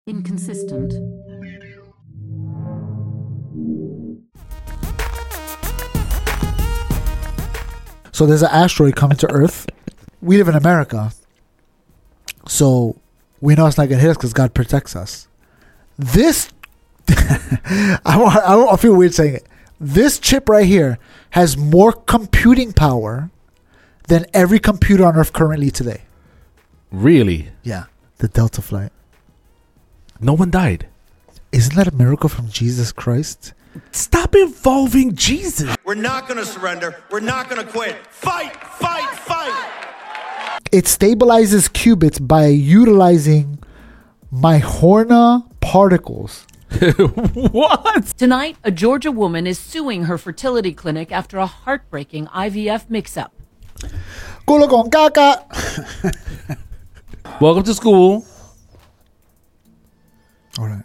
Inconsistent. So there's an asteroid coming to Earth. We live in America, so we know it's not gonna hit us because God protects us. This, I feel weird saying it. This chip right here has more computing power than every computer on Earth currently today. Really? Yeah, the Delta flight. No one died. Isn't that a miracle from Jesus Christ? Stop involving Jesus. We're not going to surrender. We're not going to quit. Fight, fight, fight. It stabilizes qubits by utilizing Majorana particles. What? Tonight, a Georgia woman is suing her fertility clinic after a heartbreaking IVF mix-up. Culo con caca. Welcome to school. All right.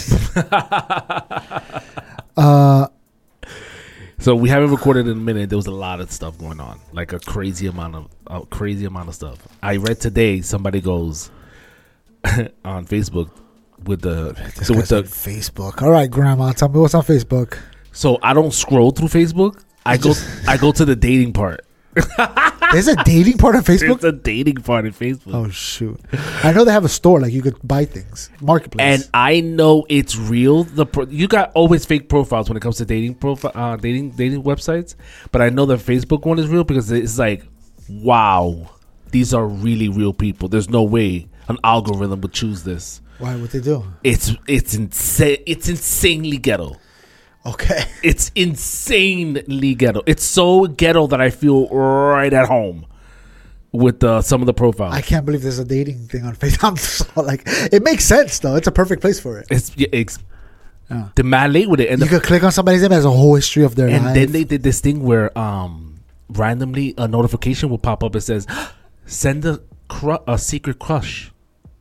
So we haven't recorded in a minute. There was a lot of stuff going on, like a crazy amount of stuff. I read today somebody goes on Facebook with the Facebook. All right, Grandma, tell me what's on Facebook. So I don't scroll through Facebook. I go to the dating part. There's a dating part on Facebook? There's a dating part in Facebook. Oh, shoot. I know they have a store, like you could buy things. Marketplace. And I know it's real. You got always fake profiles when it comes to dating websites. But I know the Facebook one is real because it's like, wow, these are really real people. There's no way an algorithm would choose this. Why would they do? It's insane. It's insanely ghetto. Okay. It's insanely ghetto. It's so ghetto that I feel right at home with some of the profiles. I can't believe there's a dating thing on Facebook. I'm so, like, it makes sense though. It's a perfect place for it. They're mad late with it, and you could click on somebody's name, has a whole history of their life. And then they did this thing where randomly a notification will pop up. It says, "Send a secret crush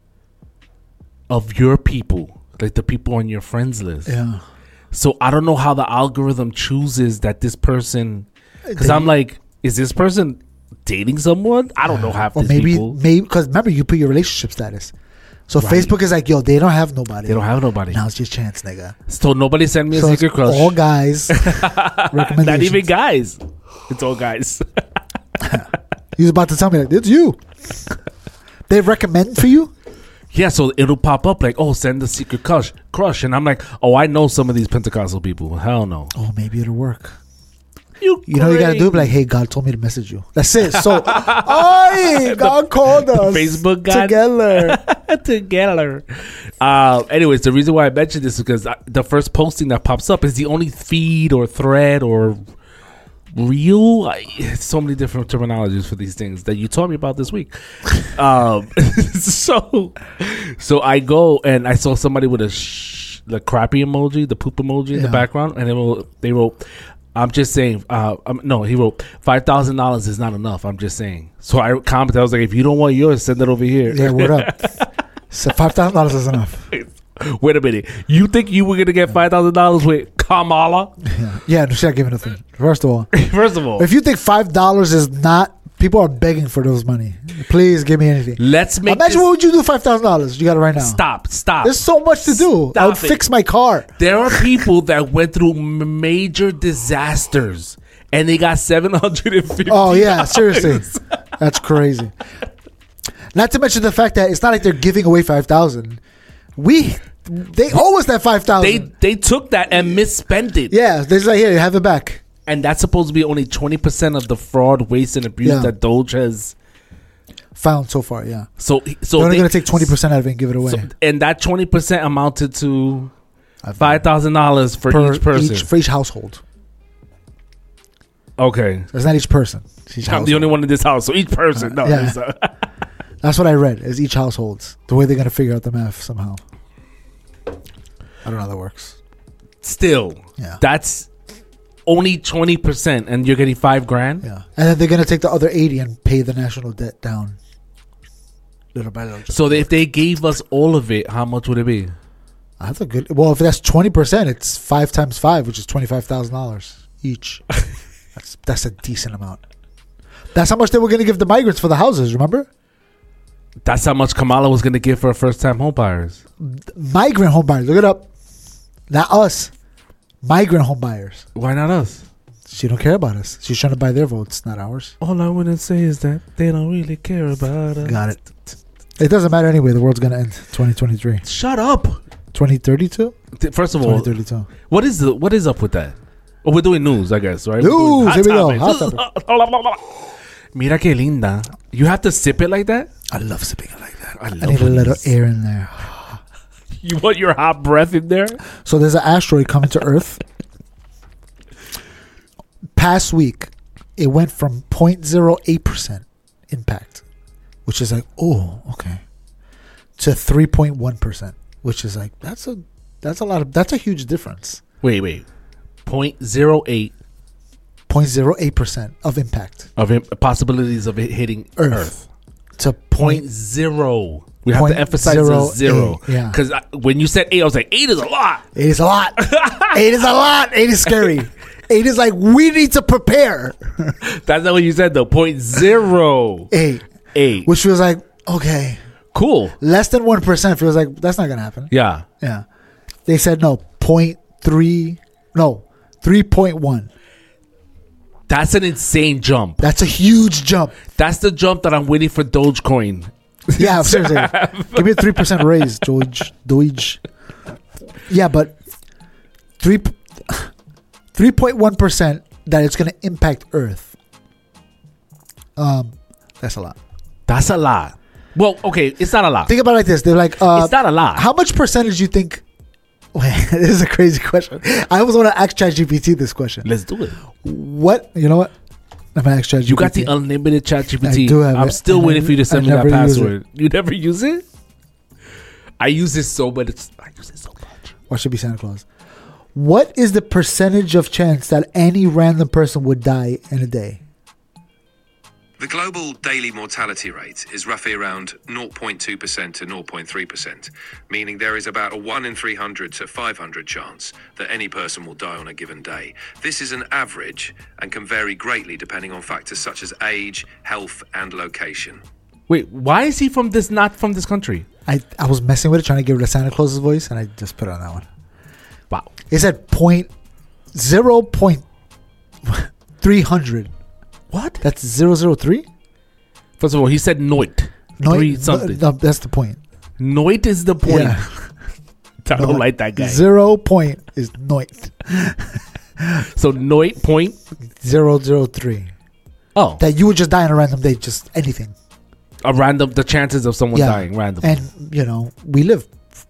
of your people, like the people on your friends list." Yeah. So I don't know how the algorithm chooses that this person, because I'm like, is this person dating someone? I don't know half these people. Maybe because remember you put your relationship status. So right. Facebook is like, yo, they don't have nobody. They don't have nobody. Now's your chance, nigga. So nobody sent me a secret crush. All guys. Recommendations. Not even guys. It's all guys. He was about to tell me like, it's you. They recommend for you? Yeah, so it'll pop up like, oh, send a secret crush. And I'm like, oh, I know some of these Pentecostal people. Hell no. Oh, maybe it'll work. You know what you got to do? Be like, hey, God told me to message you. That's it. So, God called us. Facebook God. Together. Anyways, the reason why I mentioned this is because the first posting that pops up is the only feed or thread or reel. So many different terminologies for these things that you taught me about this week. So I go and I saw somebody with the crappy emoji, the poop emoji in the background, and they wrote, I'm just saying, no, he wrote, $5,000 is not enough. I'm just saying. So I commented, I was like, if you don't want yours, send it over here. Yeah, what up? So $5,000 is enough. Wait a minute. You think you were going to get $5,000 with Kamala? Yeah, no, she's not giving nothing. First of all, if you think $5 is not, people are begging for those money. Please give me anything. Imagine what would you do $5,000? You got it right now. Stop. There's so much to do. I would fix my car. There are people that went through major disasters and they got $750. Oh yeah, seriously, that's crazy. Not to mention the fact that it's not like they're giving away $5,000. They owe us that $5,000. They took that and misspent it. Yeah, they're like, here, have it back. And that's supposed to be only 20% of the fraud, waste, and abuse that Doge has found so far. Yeah. So they're only going to take 20% out of it and give it away. And that 20% amounted to $5,000 for each person, for each household. Okay, so it's not each person. It's I'm the only one in this house, so each person. No, yeah. That's what I read. Is each household the way they're going to figure out the math somehow? I don't know how that works. Still, that's only 20%, and you're getting $5,000. Yeah, and then they're going to take the other 80 and pay the national debt down little by little. So if they gave us all of it, how much would it be? That's a good. Well, if that's 20%, it's 5 times 5, which is $25,000 each. That's a decent amount. That's how much they were going to give the migrants for the houses. Remember? That's how much Kamala was going to give for first-time homebuyers. Migrant homebuyers. Look it up. Not us. Migrant homebuyers. Why not us? She don't care about us. She's trying to buy their votes, not ours. All I want to say is that they don't really care about us. Got it. It doesn't matter anyway. The world's going to end 2023. Shut up. 2032? First of all, 2032. What is up with that? Oh, we're doing news, I guess, right? News. Here we go. Hot topic. Mira que linda. You have to sip it like that? I love sipping it like that. I need a little air in there. You want your hot breath in there? So there's an asteroid coming to Earth. Past week, it went from 0.08% impact, which is like, oh, okay, to 3.1%, which is like, that's a that's a huge difference. Wait. 0.08. 0.08% of impact. Of possibilities of it hitting Earth. To 0.0. We have to emphasize the 0. Yeah. Because when you said 8, I was like, 8 is a lot. 8 is a lot. 8 is a lot. 8 is scary. 8 is like, we need to prepare. That's not what you said, though. 0.08. 8. Which feels like, okay. Cool. Less than 1% feels like, that's not going to happen. Yeah. Yeah. They said, no, 3.1. That's an insane jump. That's a huge jump. That's the jump that I'm waiting for Dogecoin. Yeah, seriously. Give me a 3% raise, Doge. Yeah, but 3.1% that it's going to impact Earth. That's a lot. That's a lot. Well, okay, it's not a lot. Think about it like this. They're like, it's not a lot. How much percentage do you think? Wait, this is a crazy question. I almost want to ask ChatGPT this question. Let's do it. What? You know what? I'm going to ask ChatGPT. You got the unlimited ChatGPT. I do have I'm still waiting for you to send me that password. You never use it? I use it so much. I use it so much. Or should be Santa Claus. What is the percentage of chance that any random person would die in a day? The global daily mortality rate is roughly around 0.2% to 0.3%, meaning there is about a 1 in 300 to 500 chance that any person will die on a given day. This is an average and can vary greatly depending on factors such as age, health, and location. Wait, why is he not from this country? I was messing with it, trying to give it a Santa Claus's voice, and I just put it on that one. Wow. It said 0.300. What? That's 003? First of all, he said Noit. Something. No, that's the point. Noit is the point. Yeah. I don't like that guy. 0 point is Noit. So Noit point? 003. Oh. That you would just die on a random day, just anything. The chances of someone dying randomly. And, we live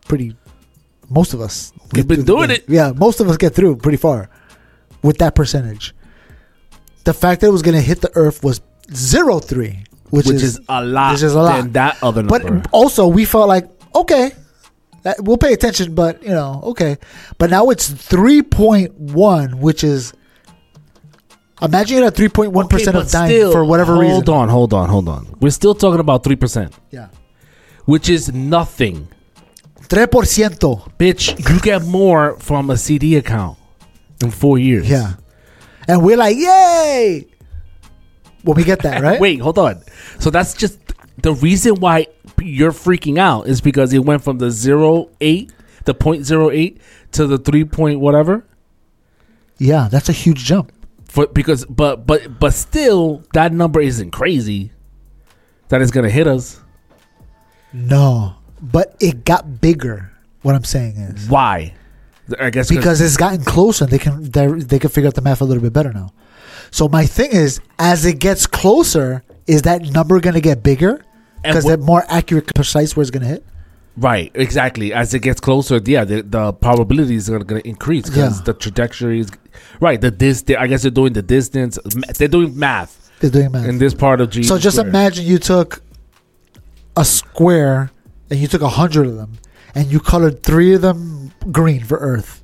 most of us. We've been doing it. Yeah, most of us get through pretty far with that percentage. The fact that it was going to hit the Earth was 0.3, which is a lot. Which is a lot than that other number. But also, we felt like, okay, we'll pay attention, but, okay. But now it's 3.1, which is, imagine you're at 3.1% of dying for whatever reason. Hold on. We're still talking about 3%. Yeah. Which is nothing. 3%. Bitch, you get more from a CD account in 4 years. Yeah. And we're like, yay! When we get that, right? Wait, hold on. So that's just the reason why you're freaking out is because it went from the 0.08 to the 3 point whatever. Yeah, that's a huge jump. But still, that number isn't crazy. That it's gonna hit us. No, but it got bigger. What I'm saying is why? I guess because it's gotten closer. They can figure out the math a little bit better now. So my thing is, as it gets closer, is that number going to get bigger? Because they're more accurate, precise where it's going to hit? Right, exactly. As it gets closer, the probabilities are going to increase because the trajectory is... Right, I guess they're doing the distance. They're doing math. In this part of G. So just imagine you took a square and you took 100 of them and you colored 3 of them green for Earth.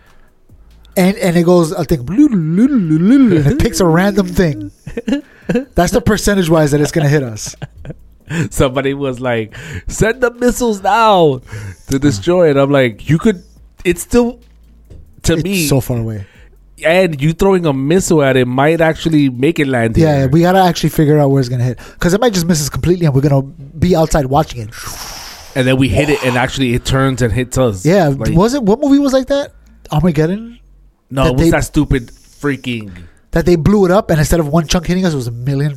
And it goes, I think, and it picks a random thing. That's the percentage-wise that it's going to hit us. Somebody was like, send the missiles now to destroy it. I'm like, it's still, to me. So far away. And you throwing a missile at it might actually make it land here. Yeah, we gotta actually figure out where it's gonna hit, because it might just miss us completely, and we're gonna be outside watching it. And then we hit it, and actually it turns and hits us. Yeah, Like, was it? What movie was like that? Armageddon. no, it was that stupid freaking. That they blew it up, and instead of one chunk hitting us, it was a million.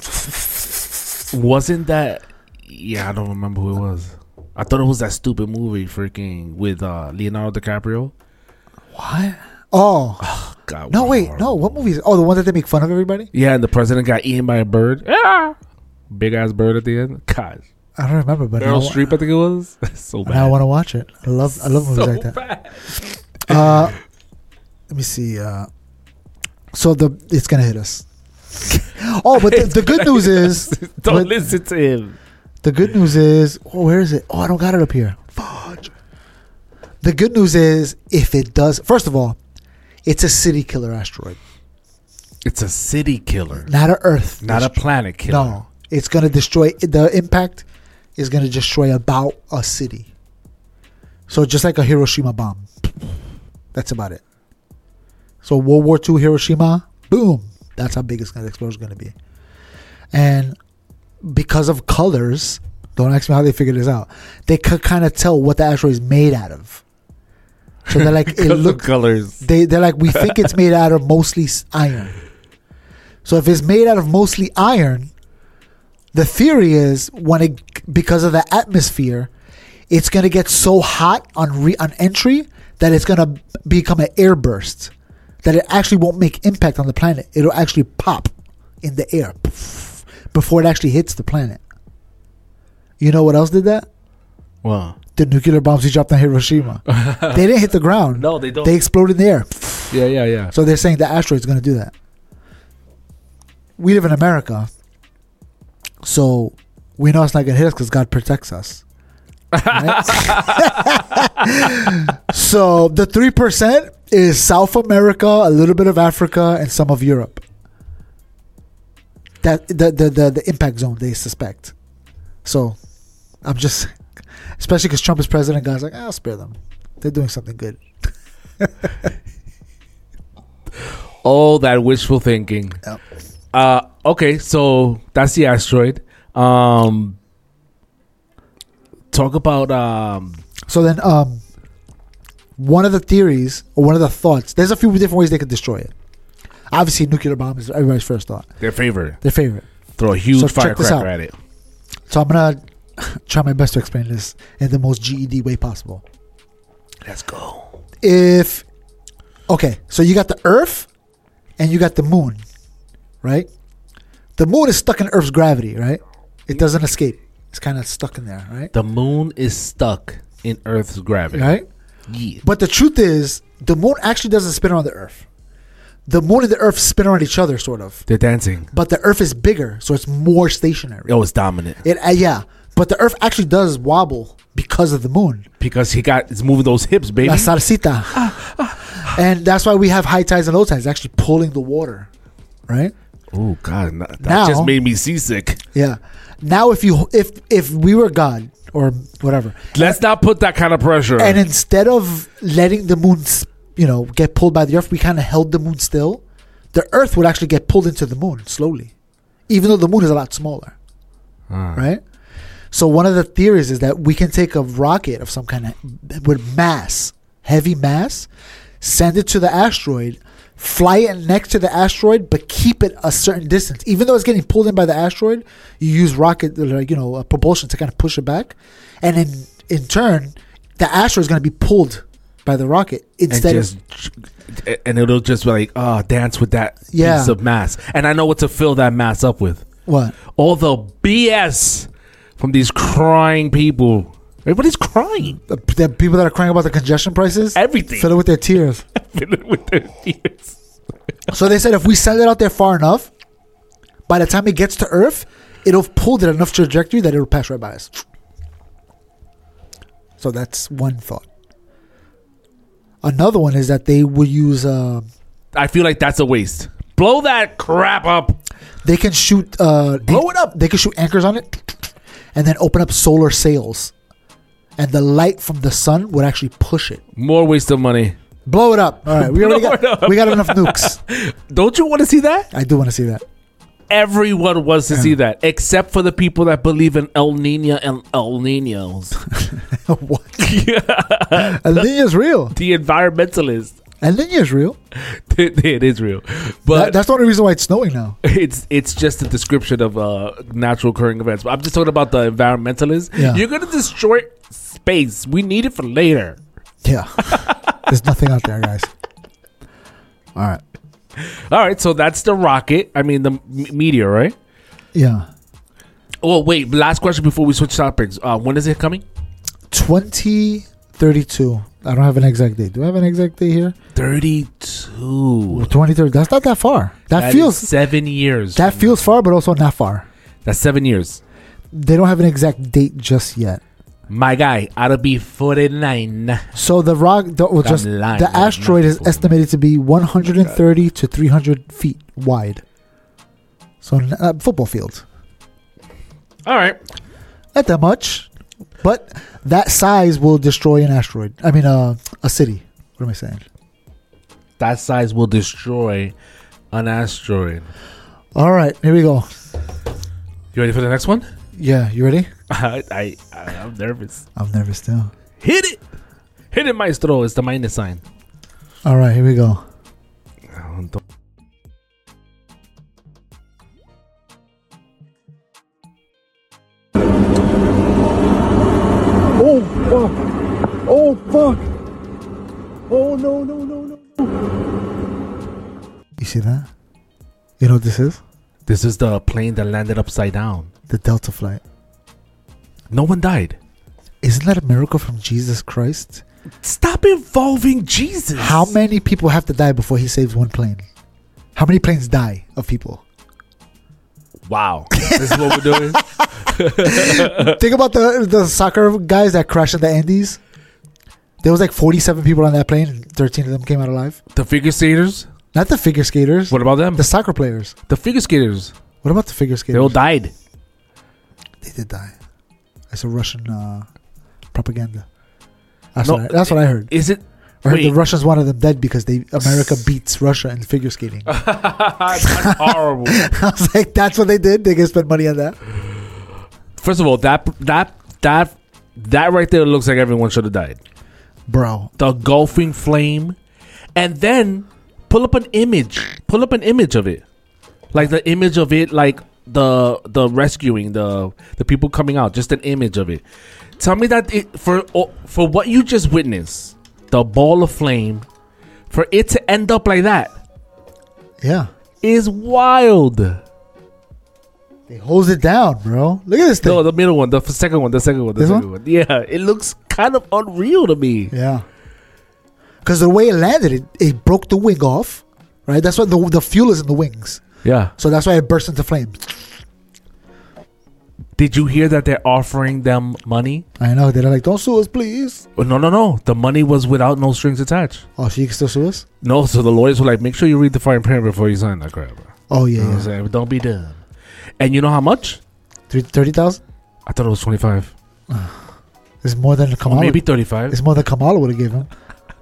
Wasn't that? Yeah, I don't remember who it was. I thought it was that stupid movie freaking with Leonardo DiCaprio. What? Oh, God. no! what Wait, horror. no. What movie is? Oh, the one that they make fun of everybody. Yeah, and the president got eaten by a bird. Yeah, big ass bird at the end. God, I don't remember, but Meryl now, Streep, I think it was. So bad. now I want to watch it. I love movies so like that. bad. Let me see. So it's gonna hit us. Oh, but the good news is, Don't but listen to him. the good news is, where is it? Oh, I don't got it up here. Fudge. The good news is, if it does, first of all, it's a city killer asteroid, It's a city killer, not a Earth, not a planet killer. No, it's gonna destroy. The impact is gonna destroy about a city. So just like a Hiroshima bomb, that's about it. So World War II Hiroshima, boom. That's how big the explosion is going to be. And because of colors, don't ask me how they figured this out. They could kind of tell what the asteroid is made out of. So they're like, it Because of looks. colors. They're like, we think it's made out of mostly iron. So if it's made out of mostly iron, the theory is because of the atmosphere, it's going to get so hot on entry that it's going to become an air burst. That it actually won't make impact on the planet. It'll actually pop in the air before it actually hits the planet. You know what else did that? Wow. The nuclear bombs he dropped on Hiroshima. They didn't hit the ground. No, they don't. They exploded in the air. Yeah. So they're saying the asteroid's going to do that. We live in America, so we know it's not going to hit us because God protects us. Right? So the 3% is South America, a little bit of Africa, and some of Europe. That the impact zone they suspect. So I'm just, especially because Trump is president, guys like, I'll spare them. They're doing something good. Oh, that wishful thinking. Yep. Okay, so that's the asteroid. Talk about So then, one of the theories or one of the thoughts. There's a few different ways they could destroy it. Obviously, nuclear bomb is everybody's first thought. their favorite. Their favorite. Throw a huge So check this firecracker out. at it. So I'm gonna try my best to explain this in the most GED way possible. Let's go. So you got the Earth and you got the moon, right? The moon is stuck in Earth's gravity, right? It doesn't escape. It's kind of stuck in there, right? The moon is stuck in Earth's gravity. Right? Yeah. But the truth is, the moon actually doesn't spin around the Earth. The moon and the Earth spin around each other, sort of. They're dancing. But the Earth is bigger, so it's more stationary. Oh, it's dominant. Yeah. But the Earth actually does wobble because of the moon. Because it's moving those hips, baby. La salsita. And that's why we have high tides and low tides. It's actually pulling the water, right? Oh God, that Now- just made me seasick. Yeah. Now, if we were God or whatever, Let's not put that kind of pressure. and instead of letting the moon, get pulled by the Earth, we kind of held the moon still. The Earth would actually get pulled into the moon slowly, even though the moon is a lot smaller, right? So one of the theories is that we can take a rocket of some kind of with heavy mass, send it to the asteroid, fly it next to the asteroid, but keep it a certain distance. Even though it's getting pulled in by the asteroid, you use rocket, propulsion to kind of push it back. And in turn, the asteroid is going to be pulled by the rocket instead and it'll just be like, dance with that piece of mass. And I know what to fill that mass up with. What? All the BS from these crying people. Everybody's crying. The people that are crying about the congestion prices? Everything. Fill it with their tears. Fill it with their tears. So they said if we send it out there far enough, by the time it gets to Earth, it'll pull it enough trajectory that it'll pass right by us. So that's one thought. Another one is that they will use... I feel like that's a waste. Blow that crap up. They can shoot... blow it up! They can shoot anchors on it and then open up solar sails. And the light from the sun would actually push it. More waste of money. Blow it up. All right, we already Blow it up. we got enough nukes. Don't you want to see that? I do want to see that. Everyone wants to see that, except for the people that believe in El Nino and El Ninos. What? El Niño's real. The environmentalists. El Niño's real. It is real, but That's the only reason why it's snowing now. it's just a description of natural occurring events. But I'm just talking about the environmentalists. Yeah. You're gonna destroy space. We need it for later. Yeah. There's nothing out there, guys. All right. All right, so that's the rocket. I mean, the meteor, right? Yeah. Oh, wait. Last question before we switch topics. When is it coming? 2032. I don't have an exact date. Do I have an exact date here? 32. 2030. That's not that far. That Is feels 7 years. that feels far, but also not far. That's 7 years. They don't have an exact date just yet. My guy, ought to be 49. So the the asteroid is estimated to be 130 to 300 feet wide. So football fields. All right. Not that much, but that size will destroy an asteroid. I mean, a city. What am I saying? That size will destroy an asteroid. All right, here we go. You ready for the next one? Yeah, you ready? I'm nervous. I'm nervous too. Hit it. Hit it, maestro. It's the minus sign. All right, here we go. Oh fuck! Oh fuck! Oh no no no no! You see that? You know what this is? This is the plane that landed upside down. The Delta flight. No one died. Isn't that a miracle from Jesus Christ? Stop involving Jesus. How many people have to die before he saves one plane? How many planes die of people? Wow. This is what we're doing? Think about the soccer guys that crashed in the Andes. There was like 47 people on that plane and 13 of them came out alive. The figure skaters? Not the figure skaters. What about them? The soccer players. The figure skaters. What about the figure skaters? They all died. They did die. It's a Russian propaganda. No, That's what I heard. Is it? I heard Wait. the Russians wanted them dead because America beats Russia in figure skating. That's horrible. I was like, that's what they did. They can spend money on that. First of all, that right there looks like everyone should have died. Bro. The engulfing flame, and then pull up an image. Pull up an image of it, like the image of it, like the rescuing the people coming out. Just an image of it. Tell me that for what you just witnessed, the ball of flame, for it to end up like that, Yeah. is wild. They hose it down, bro. Look at this thing. No, the middle one, the second one. This one? Yeah, it looks kind of unreal to me. Yeah. Because the way it landed, it broke the wing off, right? That's why the fuel is in the wings. Yeah. So that's why it burst into flames. Did you hear that they're offering them money? I know. They're like, don't sue us, please. Oh, no. The money was without no strings attached. Oh, so you can still sue us? No, so the lawyers were like, make sure you read the fine print before you sign that crap. Oh, You know yeah. what I'm saying? Don't be dumb. And you know how much? 30,000? I thought it was 25. It's more than Or Kamala. maybe 35. It's more than Kamala would have given him.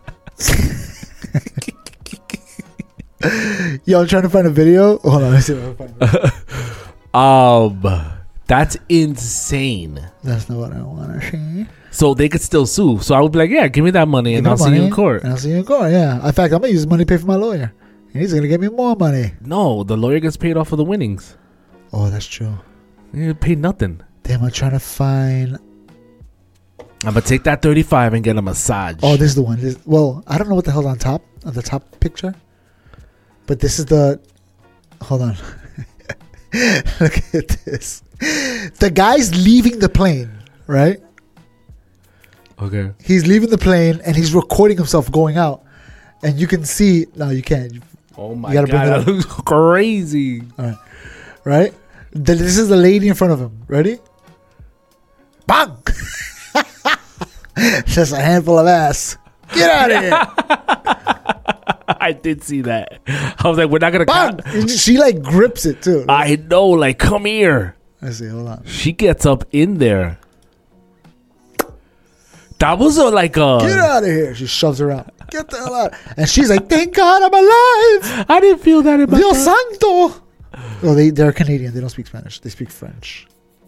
Yo, I'm trying to find a video. Hold on, let me see if I can find it. That's insane. That's not what I want to see. So they could still sue. So I would be like, yeah, give me that money and Give me I'll see you in court. And I'll see you in court, yeah. In fact, I'm going to use money to pay for my lawyer. And he's going to give me more money. No, the lawyer gets paid off for the winnings. Oh, that's true. You get paid nothing. Damn, I'm trying to find... I'm going to take that 35 and get a massage. Oh, this is the one. Well, I don't know what the hell's on the top picture. But this is the... Hold on. Look at this. The guy's leaving the plane, right? Okay. He's leaving the plane and he's recording himself going out. And you can see... No, you can't. Oh my You gotta bring God, it that up. looks crazy. All right. Right? This is the lady in front of him. Ready? Bang! Just a handful of ass. Get out of here. I did see that. I was like, we're not going Bang! to... She like grips it too. I know, like, come here. Let's see. Hold on. She gets up in there. That was like a... Get out of here. She shoves her out. Get the hell out. And she's like, thank God I'm alive. I didn't feel that in my Dios santo. Oh, they're Canadian. They don't speak Spanish. They speak French.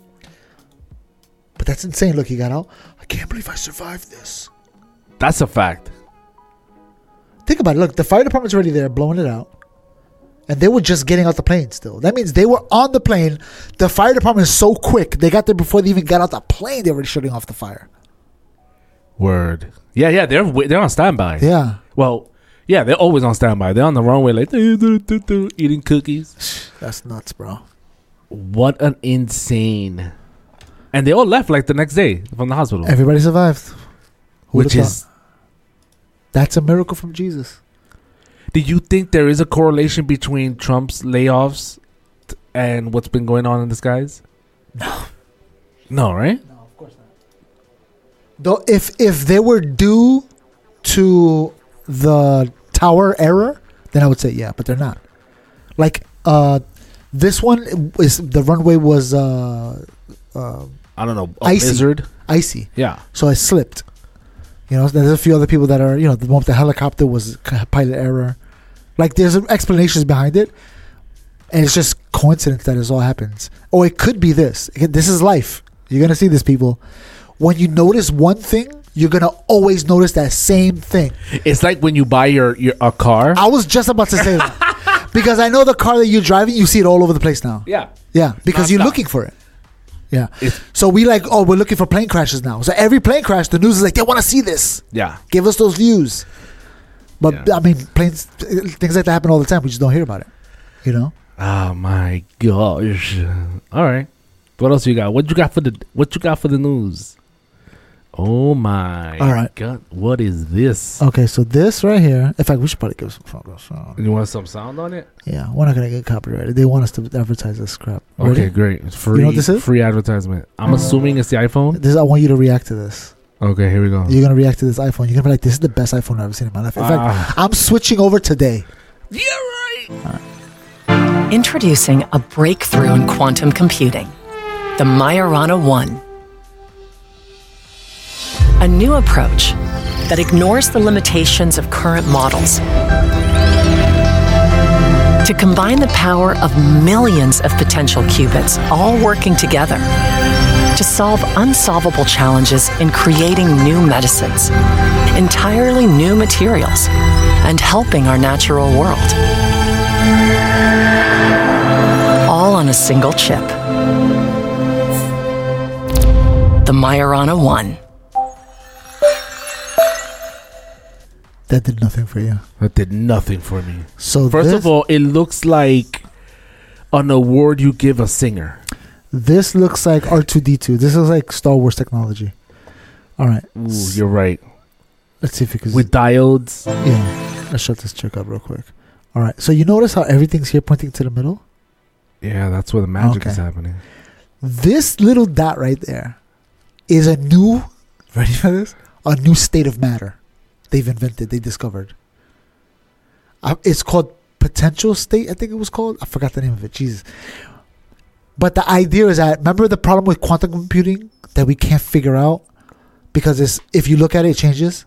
But that's insane. Look, he got out. I can't believe I survived this. That's a fact. Think about it. Look, the fire department's already there, blowing it out. And they were just getting out the plane still. That means they were on the plane. The fire department is so quick. They got there before they even got out the plane. They were already shutting off the fire. Word. Yeah, they're on standby. Yeah. Well, yeah, they're always on standby. They're on the runway like eating cookies. That's nuts, bro. What an insane. And they all left like the next day from the hospital. Everybody survived. Which is... That's a miracle from Jesus. Do you think there is a correlation between Trump's layoffs and what's been going on in the skies? No. No, right? No, of course not. Though if they were due to the tower error, then I would say yeah, but they're not. Like this one is the runway was I don't know, icy. blizzard. Icy. Yeah. So I slipped. You know, there's a few other people that are, you know, the one with the helicopter was pilot error. Like, there's explanations behind it. And it's just coincidence that this all happens. Or it could be this. This is life. You're going to see this, people. When you notice one thing, you're going to always notice that same thing. It's like when you buy a car. I was just about to say that. Because I know the car that you're driving, you see it all over the place now. Yeah. Yeah, because you're Non-stop. looking for it. Yeah. So we're looking for plane crashes now. So every plane crash, the news is like, they want to see this. Yeah. Give us those views. But, Yeah. I mean, things like that happen all the time. We just don't hear about it. You know? Oh my gosh. All right. What else you got? What you got for the news? Oh my All right. God. What is this? Okay, so this right here. In fact, we should probably give some sound. You want some sound on it? Yeah, we're not going to get copyrighted. They want us to advertise this crap. Ready? Okay, great. It's free. You know what this is? Free advertisement. I'm assuming it's the iPhone. I want you to react to this. Okay, here we go. You're going to react to this iPhone. You're going to be like, this is the best iPhone I've ever seen in my life. In fact, I'm switching over today. Yeah, right. Introducing a breakthrough in quantum computing, the Majorana 1. A new approach that ignores the limitations of current models to combine the power of millions of potential qubits all working together to solve unsolvable challenges in creating new medicines, entirely new materials, and helping our natural world. All on a single chip. The Majorana 1. That did nothing for you. That did nothing for me. So First of all, it looks like an award you give a singer. this looks like R2-D2. This looks like Star Wars technology. All right. Ooh, you're right. Let's see if we can... With diodes. Yeah. Let's shut this chick up real quick. All right. So you notice how everything's here pointing to the middle? Yeah, that's where the magic is Okay. happening. This little dot right there is a new... Ready for this? A new state of matter. They've invented. They discovered. It's called potential state, I think it was called. I forgot the name of it. Jesus. But the idea is that, remember the problem with quantum computing that we can't figure out? Because if you look at it, it changes.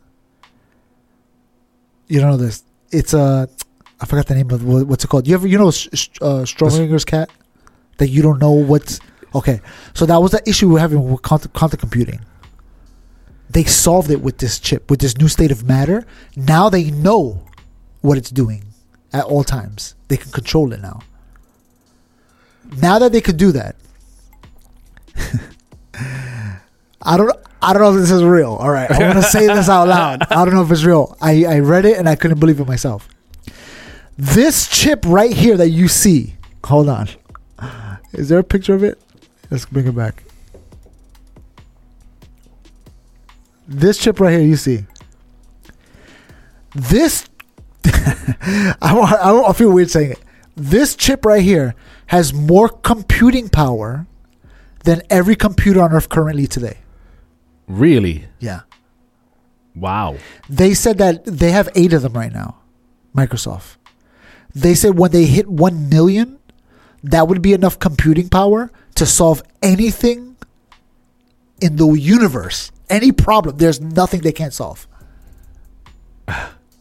You don't know this. It's I forgot the name of what's it called. You know Schrodinger's cat? That you don't know what's... Okay. So that was the issue we're having with quantum computing. They solved it with this chip, with this new state of matter. Now they know what it's doing at all times. They can control it now. Now that they could do that, I don't know if this is real. All right, I'm gonna say this out loud. I don't know if it's real. I read it and I couldn't believe it myself. This chip right here that you see. Hold on. Is there a picture of it? Let's bring it back. This chip right here, you see. This, I feel weird saying it. This chip right here has more computing power than every computer on Earth currently today. Really? Yeah. Wow. They said that they have 8 of them right now, Microsoft. They said when they hit 1 million, that would be enough computing power to solve anything in the universe. Any problem. There's nothing they can't solve.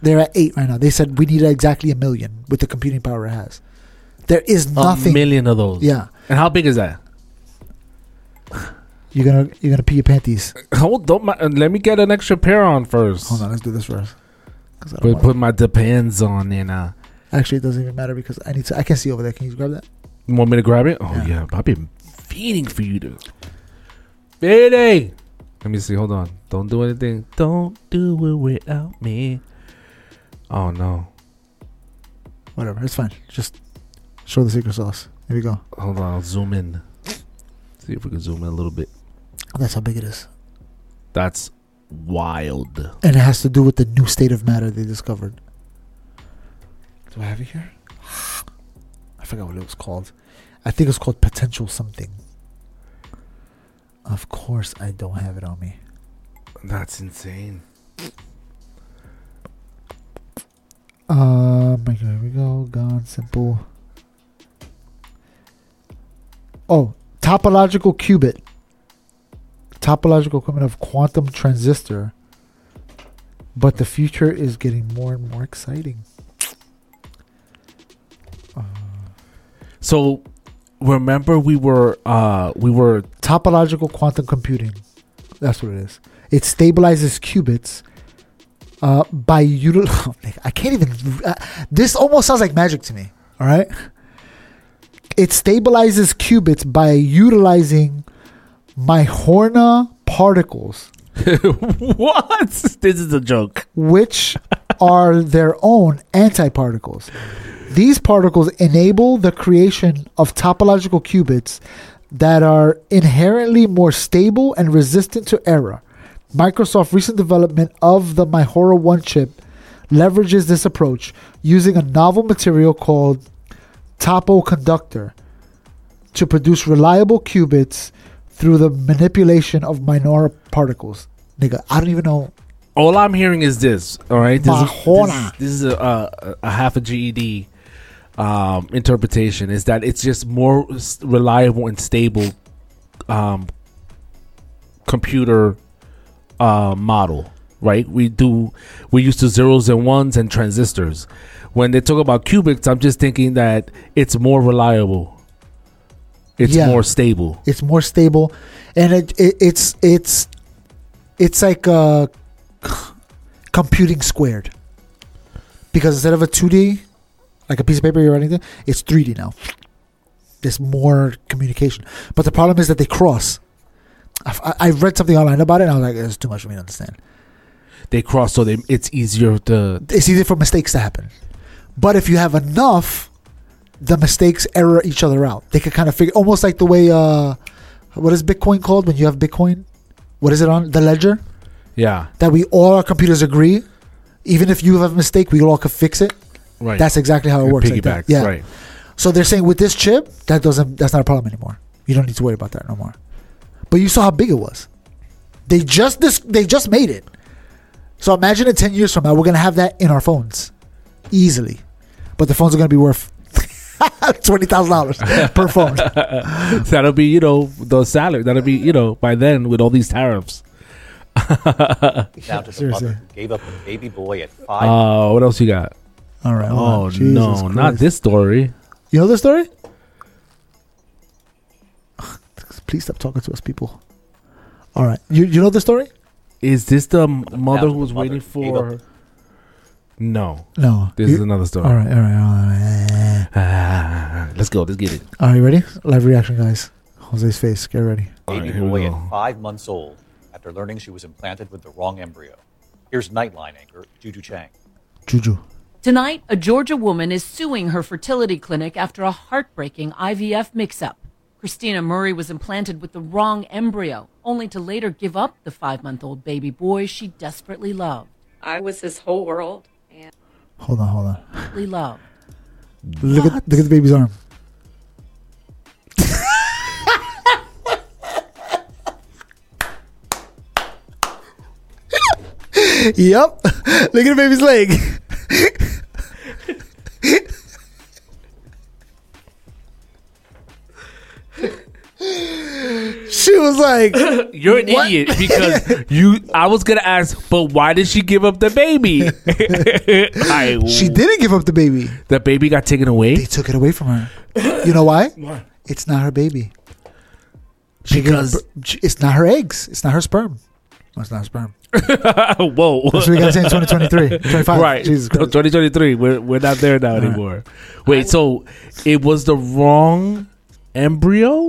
They're at 8 right now. They said we need exactly 1 million with the computing power it has. There is nothing. 1 million of those. Yeah. And how big is that? You're gonna pee your panties. Let me get an extra pair on first. Hold on, let's do this first. 'Cause I don't wanna- Put my Depends on and Actually, it doesn't even matter because I can see over there. Can you grab that? you want me to grab it? Oh yeah. I've been feeding for you to. Feeding. Let me see. Hold on. Don't do anything. Don't do it without me. Oh no. Whatever, it's fine. Just show the secret sauce. Here we go. Hold on. I'll zoom in. See if we can zoom in a little bit. That's how big it is. That's wild. And it has to do with the new state of matter they discovered. Do I have it here? I forgot what it was called. I think it's called potential something. Of course, I don't have it on me. That's insane. Here we go. Gone. Simple. Oh, topological qubit. Topological equivalent of quantum transistor. But the future is getting more and more exciting. So, remember we were Topological quantum computing. That's what it is. It stabilizes qubits by I can't even. This almost sounds like magic to me. All right. It stabilizes qubits by utilizing Majorna particles. What? This is a joke. Which are their own antiparticles. These particles enable the creation of topological qubits that are inherently more stable and resistant to error. Microsoft's recent development of the Majora 1 chip leverages this approach using a novel material called topoconductor to produce reliable qubits through the manipulation of minor particles. Nigga, I don't even know. All I'm hearing is this. All right, Majorna. this is a half a GED interpretation. Is that it's just more reliable and stable computer model, right? We used to zeros and ones and transistors. When they talk about qubits, I'm just thinking that it's more reliable. It's more stable. It's more stable, and it's like computing squared, because instead of a 2D, like a piece of paper or anything, it's 3D now. There's more communication, but the problem is that they cross. I read something online about it, and I was like, it's too much for me to understand. They cross, so it's easier to. It's easier for mistakes to happen, but if you have enough, the mistakes error each other out. They could kind of figure, almost like the way what is Bitcoin called when you have Bitcoin? What is it on the ledger? Yeah, that we all our computers agree, even if you have a mistake, we all could fix it. Right. That's exactly how it works. Piggybacks. Like yeah. Right. So they're saying with this chip, that's not a problem anymore. You don't need to worry about that no more. But you saw how big it was. They just made it. So imagine in 10 years from now, we're gonna have that in our phones, easily. But the phones are gonna be worth $20,000 per phone. That'll be the salary. That'll be by then with all these tariffs. Down to the mother who gave up a baby boy at 5. What else you got? All right. Oh no, not this story. You know this story? Please stop talking to us, people. All right. You know the story? Is this the mother who was waiting for? No. This is another story. All right. Let's go. Let's get it. Are you ready? Live reaction, guys. Jose's face. Get ready. Baby boy at 5 months old after learning she was implanted with the wrong embryo. Here's Nightline anchor Juju Chang. Juju. Tonight, a Georgia woman is suing her fertility clinic after a heartbreaking IVF mix-up. Christina Murray was implanted with the wrong embryo, only to later give up the 5-month-old baby boy she desperately loved. I was his whole world. And Hold on. Love. Look at the baby's arm. Yep. Look at the baby's leg. Shoot, was like, You're an idiot because I was gonna ask, but why did she give up the baby? she didn't give up the baby. The baby got taken away. They took it away from her. You know why? Why? It's not her baby. Because it's not her eggs. It's not her sperm. No, it's not her sperm. Whoa. That's what we got to say in 2023. 25. Right. Jesus Christ. 2023. We're not there now anymore. Wait, so it was the wrong embryo?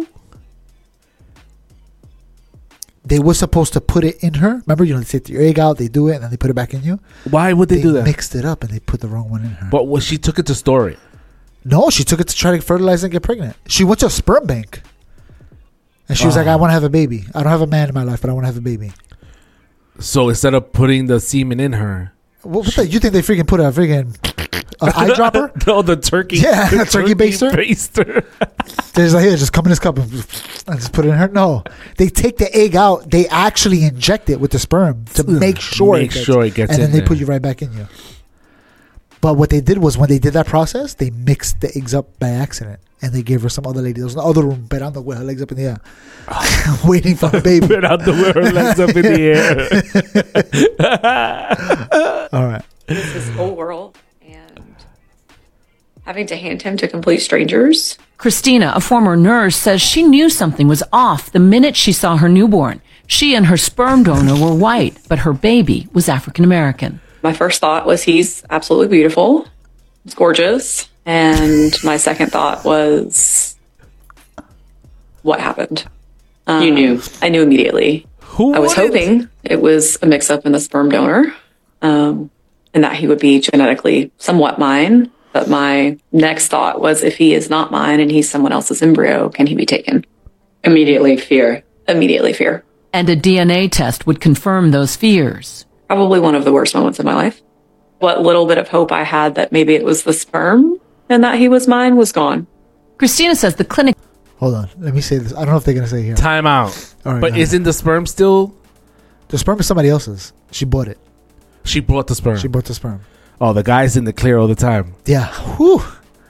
They were supposed to put it in her. Remember, they take your egg out, they do it, and then they put it back in you. Why would they do that? They mixed it up and they put the wrong one in her. But she took it to store it. No, she took it to try to fertilize and get pregnant. She went to a sperm bank. And she was like, I want to have a baby. I don't have a man in my life, but I want to have a baby. So instead of putting the semen in her. What the, you think they freaking put a freaking eyedropper? No, the turkey. Yeah, the turkey baster. They're just like, here, just come in this cup and just put it in her. No, they take the egg out. They actually inject it with the sperm to make sure it gets and then they put you right back in you. But what they did was when they did that process, they mixed the eggs up by accident. And they gave her some other lady. There was in the other room, berando with her legs up in the air. Waiting for the baby. Berando with her legs up in the air. All right. It's his whole world. And having to hand him to complete strangers. Christina, a former nurse, says she knew something was off the minute she saw her newborn. She and her sperm donor were white, but her baby was African American. My first thought was he's absolutely beautiful. He's gorgeous. And my second thought was, what happened? You knew. I knew immediately. I was hoping it was a mix-up in the sperm donor, and that he would be genetically somewhat mine. But my next thought was, if he is not mine and he's someone else's embryo, can he be taken? Immediately fear. Immediately fear. And a DNA test would confirm those fears. Probably one of the worst moments of my life. What little bit of hope I had that maybe it was the sperm and that he was mine was gone. Christina says the clinic... Hold on. Let me say this. I don't know if they're going to say it here. Time out. All right, but isn't the sperm still... The sperm is somebody else's. She bought it. She bought the sperm. She bought the sperm. Oh, the guy's in the clear all the time. Yeah. Whew.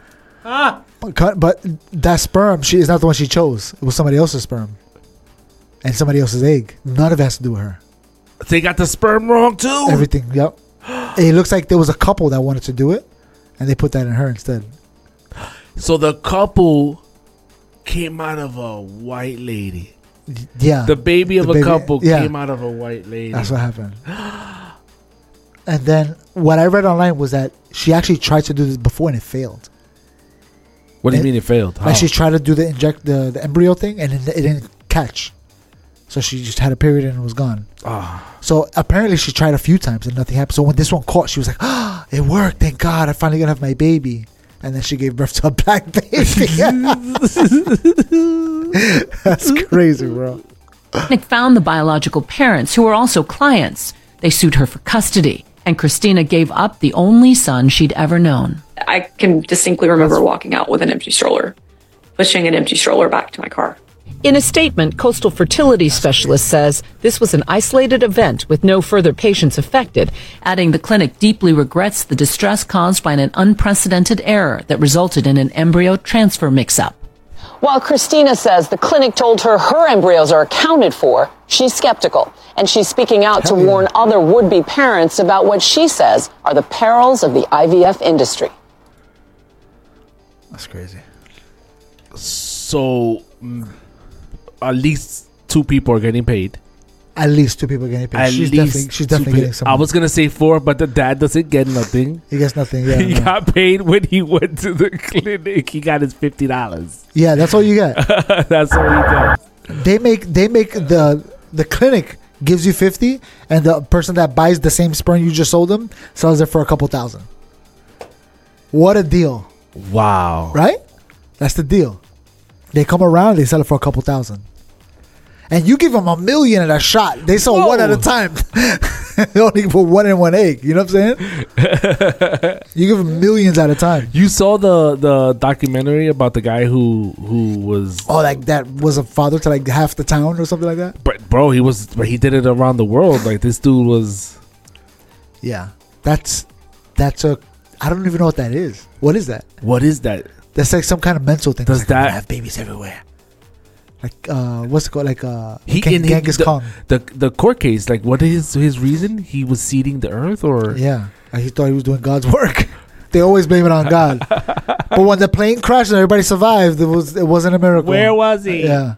But that sperm, she is not the one she chose. It was somebody else's sperm. And somebody else's egg. None of it has to do with her. They got the sperm wrong too? Everything, yep. It looks like there was a couple that wanted to do it. And they put that in her instead. So the couple came out of a white lady. Yeah. The baby of a couple came out of a white lady. That's what happened. And then what I read online was that she actually tried to do this before and it failed. What do you mean it failed? How? Like she tried to do the embryo thing and it didn't catch. So she just had a period and it was gone. So apparently she tried a few times and nothing happened. So when this one caught, she was like, it worked. Thank God. I finally gonna have my baby. And then she gave birth to a black baby. That's crazy, bro. Nick found the biological parents who were also clients. They sued her for custody. And Christina gave up the only son she'd ever known. I can distinctly remember walking out with an empty stroller, pushing an empty stroller back to my car. In a statement, Coastal Fertility Specialist says this was an isolated event with no further patients affected, adding the clinic deeply regrets the distress caused by an unprecedented error that resulted in an embryo transfer mix-up. While Christina says the clinic told her embryos are accounted for, she's skeptical, and she's speaking out to warn other would-be parents about what she says are the perils of the IVF industry. That's crazy. So... at least 2 people are getting paid. At least 2 people are getting paid. She's definitely getting some. I was gonna say 4, but the dad doesn't get nothing. He gets nothing. Yeah, he got paid when he went to the clinic. He got his $50. Yeah, that's all you get. That's all you get. They make the clinic gives you 50, and the person that buys the same sperm you just sold them sells it for a couple thousand. What a deal! Wow. Right? That's the deal. They come around, they sell it for a couple thousand. And you give them $1 million at a shot. They sell one at a time. They only put 1 in 1 egg. You know what I'm saying? You give them millions at a time. You saw the documentary about the guy who was... Oh, like that was a father to like half the town or something like that? But bro, he did it around the world. Like this dude was... Yeah. That's a... I don't even know what that is. What is that? What is that? That's like some kind of mental thing. Does like, that have babies everywhere? what's it called? Genghis the, Khan. The court case, like, what is his reason? He was seeding the earth, or Yeah, he thought he was doing God's work. They always blame it on God. But when the plane crashed and everybody survived, it wasn't a miracle. where was he? Yeah,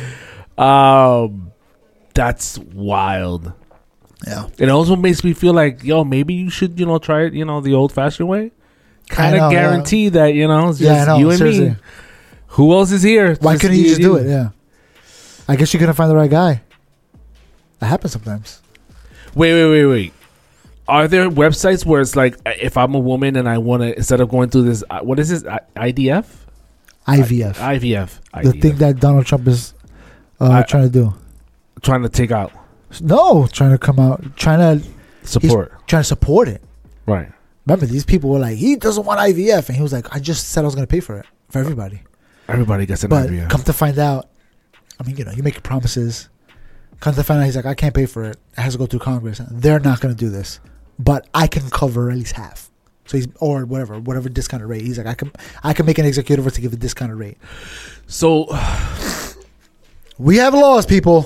That's wild. yeah. It also makes me feel like, yo, maybe you should, try it, the old-fashioned way. Kind I know, of guarantee that, it's just Yeah, I know, you and seriously. me. Who else is here? Why couldn't you me just and do it? Yeah. I guess you couldn't find the right guy. That happens sometimes. Wait. Are there websites where it's like, if I'm a woman and I want to, instead of going through this, what is this, IDF? IVF. IVF. The thing that Donald Trump is trying to do. Trying to take out. No, trying to come out. Trying to support it. Right. Remember, these people were like, he doesn't want IVF. And he was like, I just said I was going to pay for it. For everybody. Everybody gets an But IVF. come to find out, I mean, you make your promises. Come to find out, he's like, I can't pay for it. It has to go through Congress. They're not going to do this. But I can cover at least half. So or whatever discounted rate. He's like, I can make an executive order to give a discounted rate. So we have laws, people.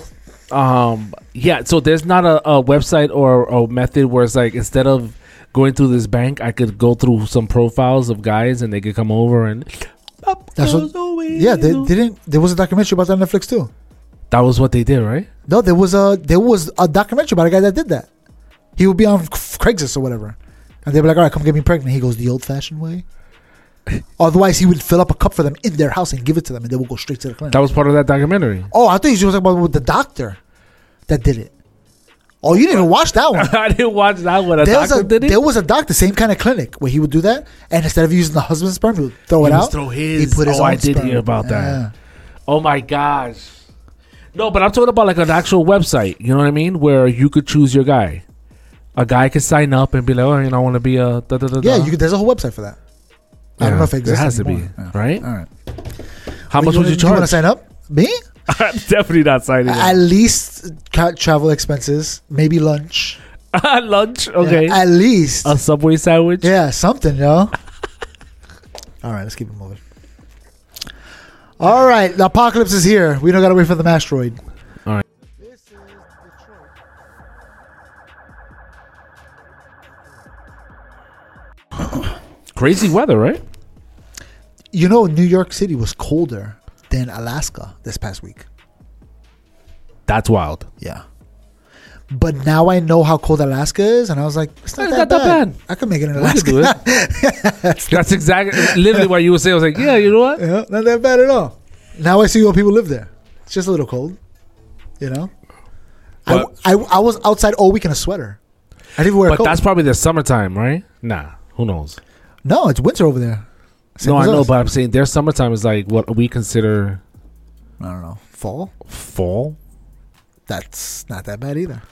Yeah, so there's not a website or a method where it's like, instead of going through this bank, I could go through some profiles of guys and they could come over and That's what. Yeah, they didn't. There was a documentary about that on Netflix too. that was what they did, right? No, there was a documentary about a guy that did that. He would be on Craigslist or whatever, and they'd be like, "All right, come get me pregnant." He goes the old-fashioned way. Otherwise, he would fill up a cup for them in their house and give it to them, and they would go straight to the clinic. That was part of that documentary. Oh, I thought you were talking about with the doctor that did it. Oh, you didn't even watch that one. I didn't watch that one. There was a doctor, same kind of clinic, where he would do that, and instead of using the husband's sperm, he would throw it out. Throw his. He put his own I did sperm. hear about that. Yeah. Oh my gosh. No, but I'm talking about like an actual website. You know what I mean? Where you could choose your guy. A guy could sign up and be like, "Oh, I want to be a." Yeah, there's a whole website for that. I don't know if it exists. It has anymore. to be, right? All right. How much would you You charge? want to sign up? Me? I'm definitely not signing up. At least travel expenses, maybe lunch. Lunch, okay. Yeah, at least A Subway sandwich. Yeah, something, yo. All right, let's keep it moving. All right, the apocalypse is here. We don't gotta wait for the asteroid. All right. Crazy weather, right? You know, New York City was colder than Alaska this past week. That's wild. Yeah. But now I know how cold Alaska is, and I was like, it's not that bad. I can make it in Alaska. We can do it. That's exactly literally what you were saying. I was like, yeah, you know what? Yeah, not that bad at all. Now I see what people live there. It's just a little cold, you know. I was outside all week in a sweater. I didn't even wear a coat. But that's probably the summertime, right? Nah, who knows? No, it's winter over there. No, I know, but I'm saying their summertime is like what we consider. I don't know, fall. Fall. That's not that bad either.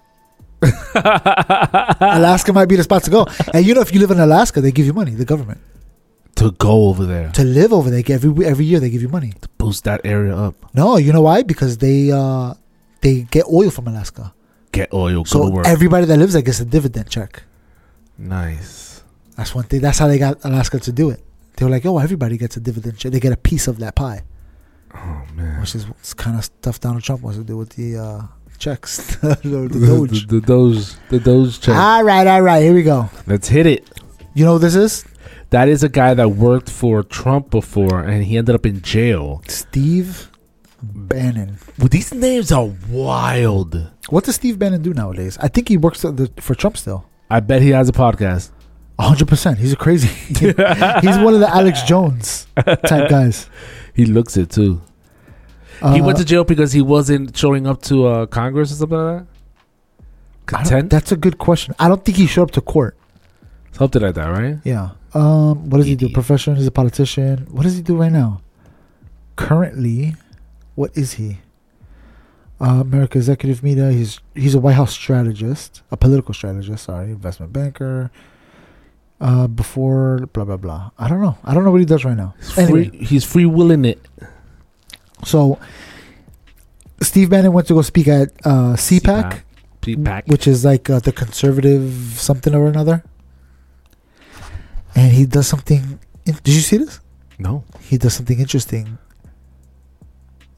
Alaska might be the spot to go. And you know, if you live in Alaska, they give you money. The government to go over there, to live over there. Every year they give you money to boost that area up. No, you know why? Because they get oil from Alaska. Get oil. So go to work. Everybody that lives there gets a dividend check. Nice. That's one thing. That's how they got Alaska to do it. They were like, "Oh, everybody gets a dividend check. They get a piece of that pie." Oh man, which is kind of stuff Donald Trump wants to do with the checks, the Doge, the Doge check. All right, here we go. Let's hit it. You know who this is? That is a guy that worked for Trump before, and he ended up in jail. Steve Bannon. Well, these names are wild. What does Steve Bannon do nowadays? I think he works for Trump still. I bet he has a podcast. 100%. He's a crazy. He's one of the Alex Jones type guys. He looks it too. He went to jail because he wasn't showing up to Congress or something like that. Content? That's a good question. I don't think he showed up to court. Something like that, right? Yeah. What does he do? Profession? He's a politician. What does he do right now? Currently, what is he? America Executive Media. He's a White House strategist, a political strategist. Sorry, investment banker. Before blah blah blah. I don't know what he does right now. He's free willing it. So, Steve Bannon went to go speak at CPAC, which is like the conservative something or another. And he does something. Did you see this? No. He does something interesting.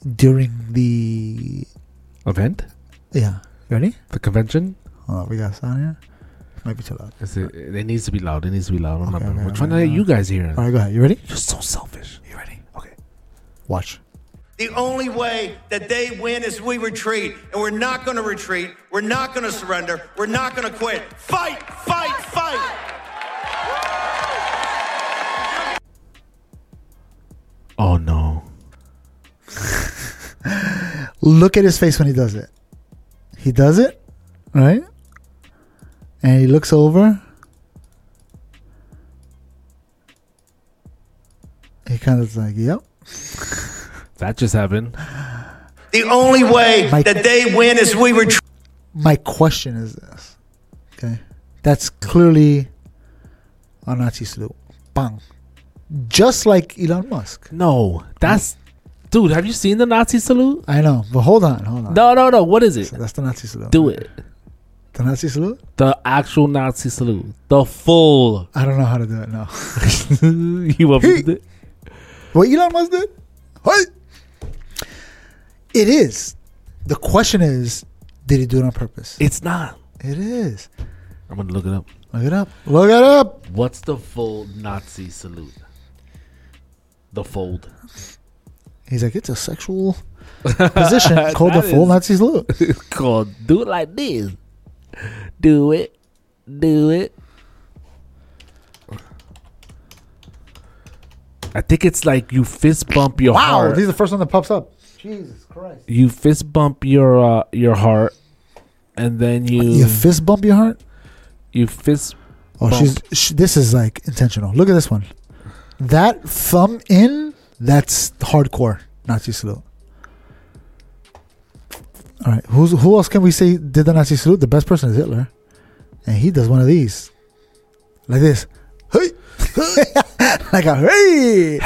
during the event. Yeah, ready? The convention. Oh, we got sound here. Might be too loud. It needs to be loud. It needs to be loud. Okay, We're trying to let you guys hear it. All right, go ahead. You ready? You're so selfish. You ready? Okay. Watch. The only way that they win is we retreat, and we're not going to retreat. We're not going to surrender. We're not going to quit. Fight, fight, fight. Oh no. Look at his face when he does it. He does it, right? And he looks over. He kind of like, yep. That just happened. The only way that they win is we retreat. My question is this. Okay. That's clearly a Nazi salute. Bang. Just like Elon Musk. No, that's... Dude, have you seen the Nazi salute? I know, but hold on. No. What is it? So that's the Nazi salute. Do it. The Nazi salute? The actual Nazi salute. The full. I don't know how to do it, no. You want me to do it? What Elon Musk did? What? It is. The question is, did he do it on purpose? It's not. It is. I'm going to look it up. Look it up. Look it up. What's the full Nazi salute? The fold. He's like, it's a sexual position called the full Nazi salute. It's called do it like this. Do it. Do it. I think it's like you fist bump your heart. Wow, this is the first one that pops up. Jesus Christ. You fist bump your heart, and then You fist bump your heart? You fist. Oh, bump. this is like intentional. Look at this one. That thumb in, that's hardcore Nazi salute. All right, who else can we say did the Nazi salute? The best person is Hitler, and he does one of these, like this. Hey, like a hey,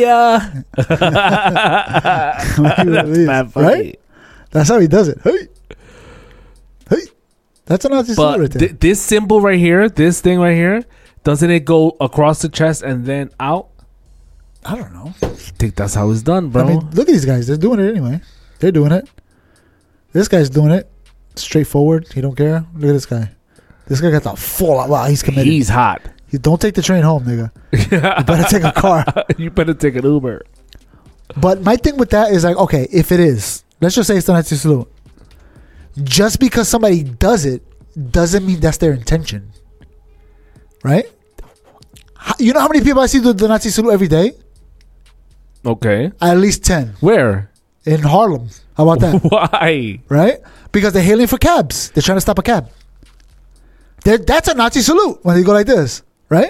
right? That's how he does it. Hey. That's a Nazi salute right there. This symbol right here, this thing right here, doesn't it go across the chest and then out? I don't know. I think that's how it's done, bro. I mean, look at these guys. They're doing it anyway. They're doing it. This guy's doing it. Straightforward. He don't care. Look at this guy. This guy got the full... Wow, he's committed. He's hot. Don't take the train home, nigga. You better take a car. You better take an Uber. But my thing with that is like, okay, if it is, let's just say it's the Nazi salute. Just because somebody does it doesn't mean that's their intention. Right? You know how many people I see do the Nazi salute every day? Okay. At least 10. Where? In Harlem. How about that? Why? Right? Because they're hailing for cabs. They're trying to stop a cab. That's a Nazi salute when they go like this. Right?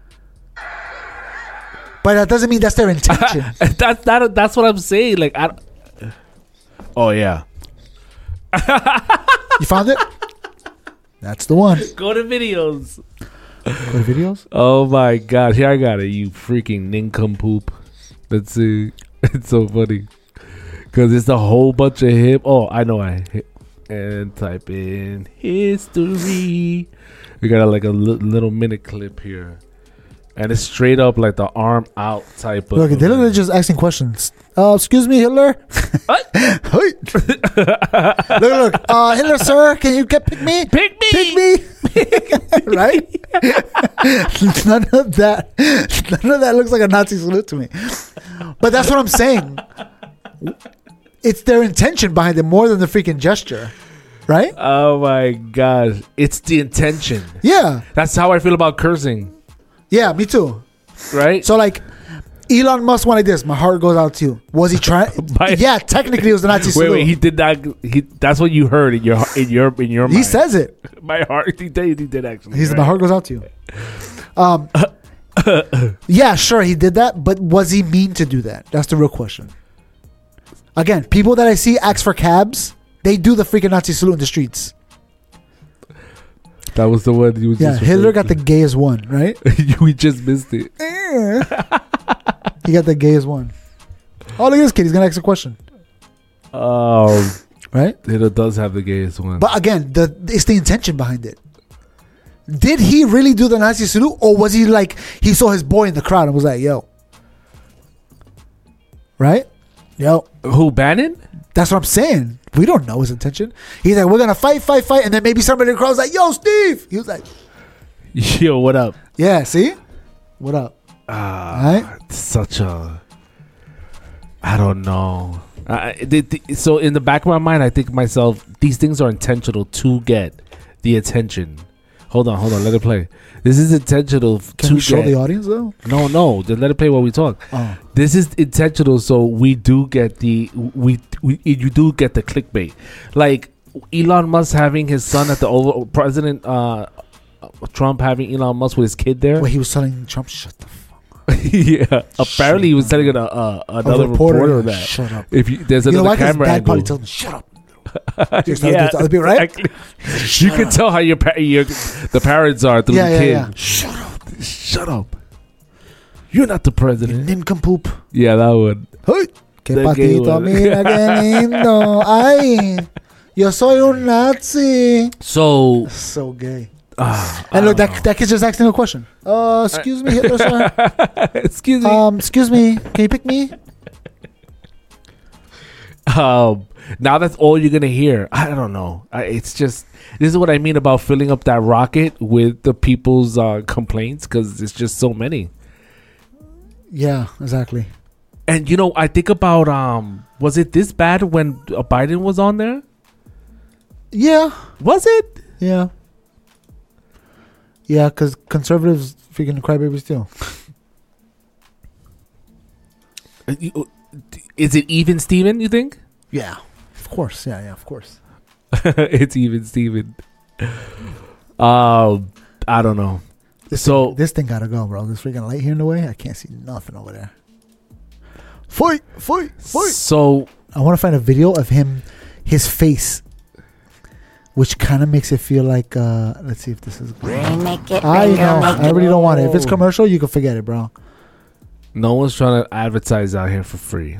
But that doesn't mean that's their intention. That's what I'm saying. Like, oh, yeah. You found it? That's the one. Go to videos. Go to videos? Oh, my God. Here, I got it. You freaking nincompoop. Let's see. It's so funny. Because it's a whole bunch of hip. Oh, I know. I hit and type in history. We got like a little minute clip here. And it's straight up like the arm out type of. Look, they're literally just asking questions. Excuse me, Hitler? What? look. Hitler, sir, can you pick me? Pick me! Pick me! Right? None of that looks like a Nazi salute to me. But that's what I'm saying. It's their intention behind it more than the freaking gesture. Right? Oh my gosh. It's the intention. Yeah. That's how I feel about cursing. Yeah, me too. Right? So like Elon Musk went like this. My heart goes out to you. Was he trying? Yeah, technically it was the Nazi salute. Wait, he did not. That's what you heard in your mind. He says it. My heart. He did actually. Right? My heart goes out to you. Yeah, sure, he did that, but was he mean to do that? That's the real question. Again, people that I see ask for cabs, they do the freaking Nazi salute in the streets. That was the one you just Hitler got the gayest one, right? We just missed it. He got the gayest one. Oh, look at this kid. He's going to ask a question. Right? Hitler does have the gayest one. But again, it's the intention behind it. Did he really do the Nazi salute? Or was he like, he saw his boy in the crowd and was like, yo. Right? Yo, Who, Bannon? that's what I'm saying. We don't know his intention. He's like, we're gonna fight, and then maybe somebody in the crowd's like, yo, Steve. He was like, Yo, what up? yeah, see, what up? Right? Such a, I don't know. So in the back of my mind, I think to myself, these things are intentional to get the attention. Hold on, let it play. This is intentional Can to we show get the audience though? No, just let it play while we talk. Oh. This is intentional, so we do get the you do get the clickbait, like Elon Musk having his son at the Oval, President Trump having Elon Musk with his kid there. Where he was telling Trump, shut the fuck up. Yeah, apparently he was telling another reporter that shut up. if you, there's You know another why? 'Cause camera dad angle. probably told him, shut up. Yeah, Other people, right? exactly. You can tell how the parents are through the kid. Yeah. Shut up. Shut up. You're not the president. Nincompoop. Yeah, that one. Hey, que The gay patito, one. mira que lindo. Ay, yo soy un Nazi. So gay. And look, that kid's just asking a question. Excuse me, Hitler, sir. excuse me. Excuse me, can you pick me? Now that's all you're gonna hear. I don't know. It's just, this is what I mean about filling up that rocket with the people's complaints, because it's just so many. Yeah, exactly. And you know, I think about was it this bad when Biden was on there? Yeah, Was it? yeah, yeah. Because conservatives freaking crybabies too. Is it even Steven, you think? Yeah, of course. Yeah, of course. It's even Steven. I don't know. This So thing gotta go, bro. This freaking light here in the way. I can't see nothing over there. Fight! so I want to find a video of him, his face, which kind of makes it feel like. Let's see if this is. I know. I really don't want it. If it's commercial, you can forget it, bro. no one's trying to advertise out here for free.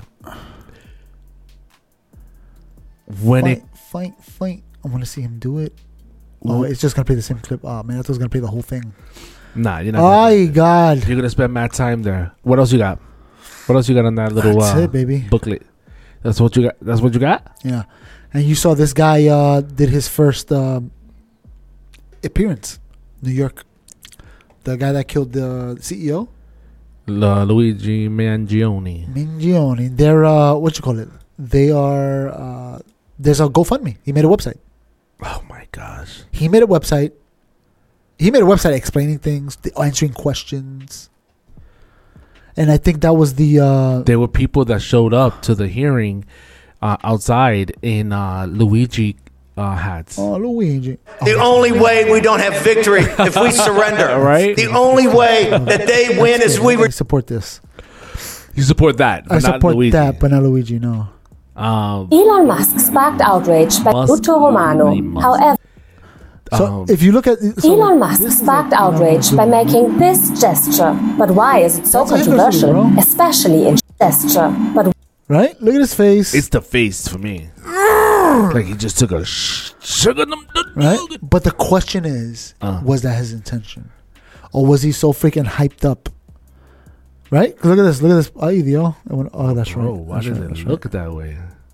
When Fight! I want to see him do it. Oh, it's just gonna play the same clip. Oh man, I thought it was gonna play the whole thing. Nah, you're not. Oh God! You're gonna spend mad time there. What else you got? What else you got on that little That's it, baby. booklet? That's what you got. That's what you got. Yeah, and you saw this guy did his first appearance, New York. The guy that killed the CEO, Luigi Mangione. Mingione. They're what you call it? They are. There's a GoFundMe. He made a website. Oh my gosh. He made a website. He made a website explaining things, answering questions. And I think that was the. There were people that showed up to the hearing outside in Luigi hats. Oh, Luigi. The only way we don't have victory if we surrender. Right? The only way that they win is we I support this. You support that, but I not support Luigi. that, but not Luigi. No. Elon Musk sparked outrage by Tutto Romano. However, So if you look at Elon Musk sparked outrage by making this gesture. But why is it so That's controversial, interesting, bro. especially in gesture? But right, look at his face. It's the face for me. Like he just took a sugar. Right, but the question is, was that his intention, or was he so freaking hyped up? Right? 'Cause look at this. Look at this. Ay, Dios. Oh, that's right. Bro, why That's does right, it that's look that way?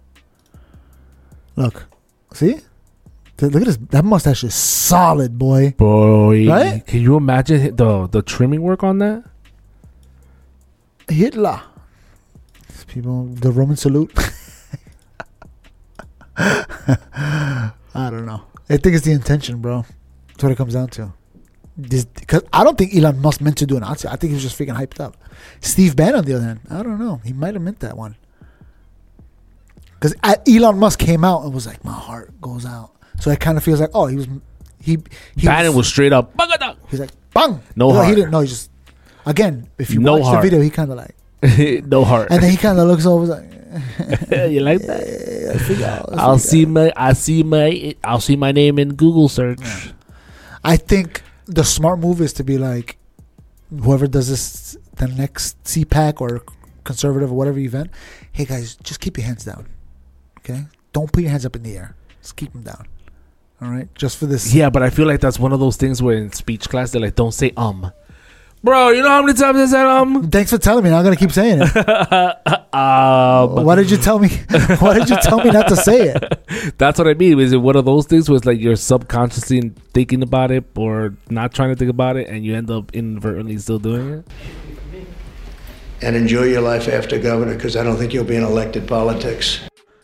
Look, see? Look at this. That mustache is solid, boy. Boy, Right? Can you imagine the trimming work on that? Hitler. These people, the Roman salute. I don't know. I think it's the intention, bro. That's what it comes down to. Because I don't think Elon Musk meant to do an Nazi. I think he was just freaking hyped up. Steve Bannon, on the other hand, I don't know. He might have meant that one. Because Elon Musk came out and was like, my heart goes out. So it kind of feels like, oh, he Bannon was straight up. He's like, bang. No He heart. didn't know. He just, again, if you No watch heart. the video, he kind of like, No heart. and then he kind of looks over like, You like that? let's figure out. I'll see my name in Google search. I think the smart move is to be like, whoever does this, the next CPAC or conservative or whatever event, hey guys, just keep your hands down. Okay? Don't put your hands up in the air. Just keep them down. All right? Just for this. Yeah, but I feel like that's one of those things where in speech class they're like, don't say Bro, you know how many times I said Thanks for telling me. Now I'm gonna keep saying it. Why did you tell me? Why did you tell me not to say it? That's what I mean. Is it one of those things where it's like you're subconsciously thinking about it or not trying to think about it, and you end up inadvertently still doing it? And enjoy your life after governor, because I don't think you'll be in elected politics.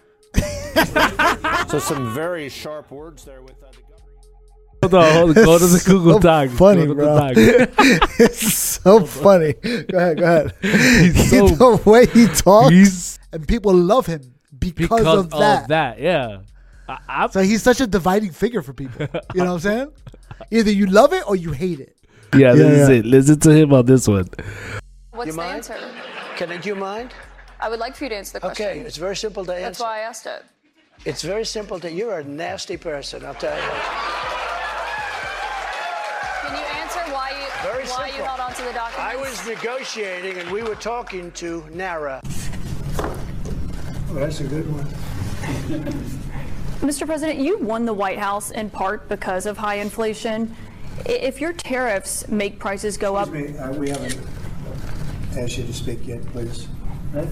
So some very sharp words there with the governor. Hold on. Go to the Google Doc. Funny, bro. It's so funny. Go ahead. The way he talks, and people love him because of that. Yeah. So he's such a dividing figure for people. You know what I'm saying? Either you love it or you hate it. Yeah, this is it. Listen to him on this one. What's the answer? Do you mind? I would like for you to answer the question. Okay, it's very simple to answer. That's why I asked it. It's very simple to. You're a nasty person, I'll tell you. Can you answer why you held on to the documents? I was negotiating, and we were talking to NARA. Oh, that's a good one. Mr. President, you won the White House in part because of high inflation. If your tariffs make prices go up... Excuse me, we haven't asked you to speak yet, please. Right?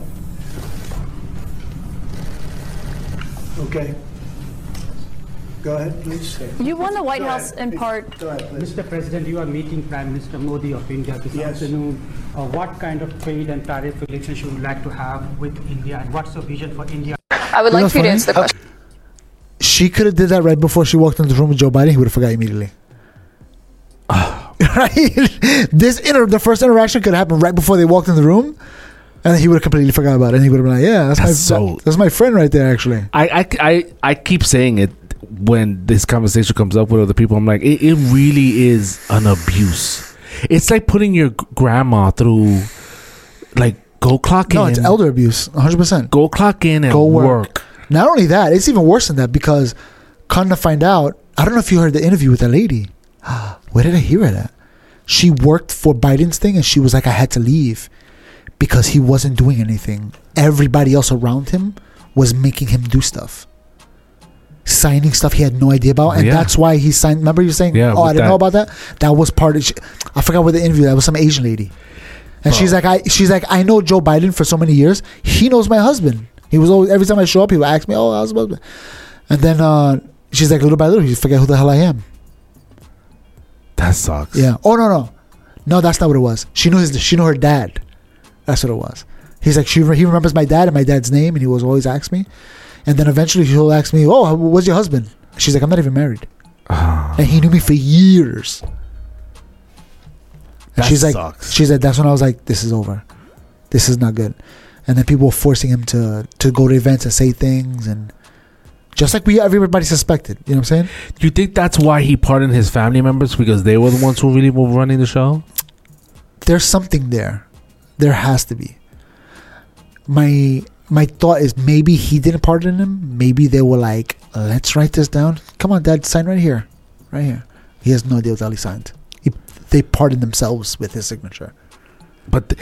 Okay. Go ahead, please. You won the White House in part... Go ahead, please. Mr. President, you are meeting Prime Minister Modi of India this afternoon. What kind of trade and tariff relations you would like to have with India, and what's the vision for India? I would like for you to answer the question. She could have did that right before she walked into the room with Joe Biden. He would have forgot immediately. Right? The first interaction could happen right before they walked in the room, and he would have completely forgot about it. And he would have been like, "Yeah, that's my friend right there." Actually, I keep saying it when this conversation comes up with other people. I'm like, it really is an abuse. It's like putting your grandma through, like, go clock in. No, it's elder abuse, 100%. Go clock in and go work. Not only that, it's even worse than that, because come to find out, I don't know if you heard the interview with that lady. Where did I hear it at? She worked for Biden's thing, and she was like, I had to leave because he wasn't doing anything. Everybody else around him was making him do stuff. Signing stuff he had no idea about. And that's why he signed. Remember you saying, I didn't know about that? That was part of, I forgot what the interview, that was some Asian lady. And she's like, I know Joe Biden for so many years. He knows my husband. He was always, every time I show up, he would ask me, oh, how's my husband? And then she's like, little by little, you forget who the hell I am. That sucks. Yeah. Oh, no, that's not what it was. She knew her dad. That's what it was. He's like, he remembers my dad and my dad's name, and he was always ask me. And then eventually he'll ask me, oh, what's your husband? She's like, I'm not even married. And he knew me for years. And she's like, that's when I was like, this is over. This is not good. And then people were forcing him to go to events and say things, and just like everybody suspected. You know what I'm saying? Do you think that's why he pardoned his family members, because they were the ones who really were running the show? There's something there. There has to be. My thought is maybe he didn't pardon him. Maybe they were like, let's write this down. Come on, Dad, sign right here. Right here. He has no idea what the hell he signed. They pardoned themselves with his signature. But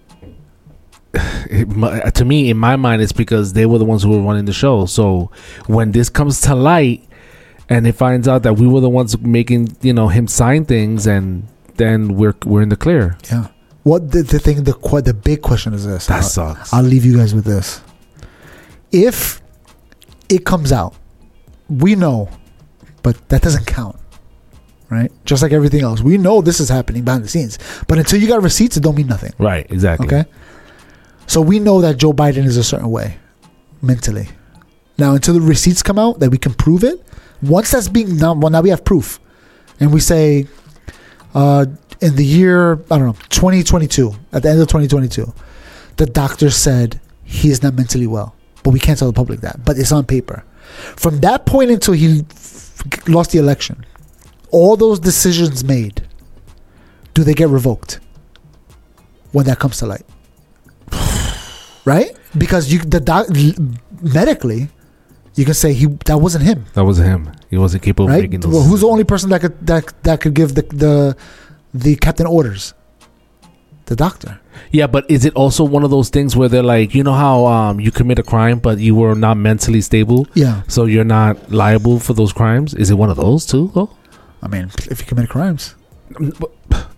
to me, in my mind, it's because they were the ones who were running the show. So when this comes to light and it finds out that we were the ones making, him sign things, and then we're in the clear. Yeah. What the big question is this. That sucks. I'll leave you guys with this. If it comes out, we know, but that doesn't count. Right? Just like everything else. We know this is happening behind the scenes. But until you got receipts, it don't mean nothing. Right, exactly. Okay? So we know that Joe Biden is a certain way, mentally. Now, until the receipts come out, that we can prove it, once that's being done, well, now we have proof. And we say, in the year, 2022, at the end of 2022, the doctor said he is not mentally well. But we can't tell the public that. But it's on paper. From that point until he lost the election, all those decisions made, do they get revoked when that comes to light? Right? Because medically, you can say that wasn't him. That wasn't him. He wasn't capable of making those. Well, who's the only person that could give the captain orders? The doctor. Yeah, but is it also one of those things where they're like, you know how you commit a crime, but you were not mentally stable? Yeah. So you're not liable for those crimes? Is it one of those too, though? I mean, if you commit crimes.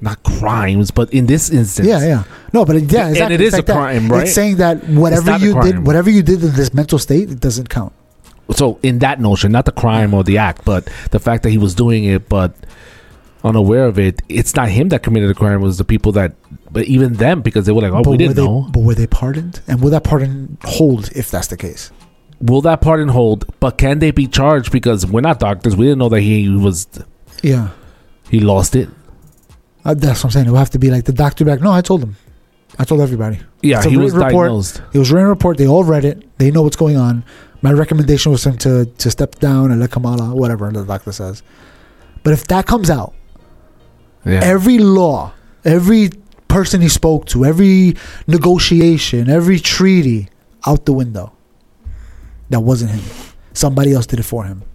not crimes, but in this instance, No, but exactly. and it is a crime, right? It's saying that whatever you did in this mental state, it doesn't count. So in that notion, not the crime or the act, but the fact that he was doing it, but unaware of it, it's not him that committed the crime. It was the people that, but even them, because they were like, we didn't know. But were they pardoned? And will that pardon hold if that's the case? Will that pardon hold? But can they be charged? Because we're not doctors. We didn't know that he was. Yeah. He lost it. That's what I'm saying. It will have to be like the doctor back. No, I told him. I told everybody. Yeah, he was diagnosed. It was written report. They all read it. They know what's going on. My recommendation was for him to step down and let Kamala, whatever the doctor says. But if that comes out, every law, every person he spoke to, every negotiation, every treaty, out the window. That wasn't him. Somebody else did it for him.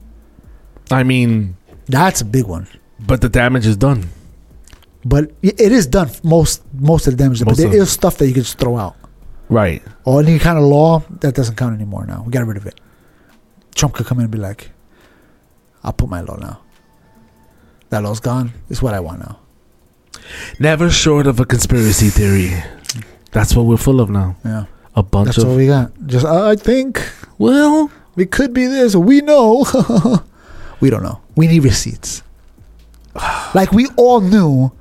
I mean, that's a big one. But the damage is done. But it is done. Most of the damage. But there is stuff that you can just throw out. Right. Or any kind of law, that doesn't count anymore now. We got rid of it. Trump could come in and be like, I'll put my law now. That law's gone. It's what I want now. Never short of a conspiracy theory. That's what we're full of now. Yeah. A bunch That's of... all we got. Just, I think, well, it could be this. We know. We don't know. We need receipts. Like we all knew.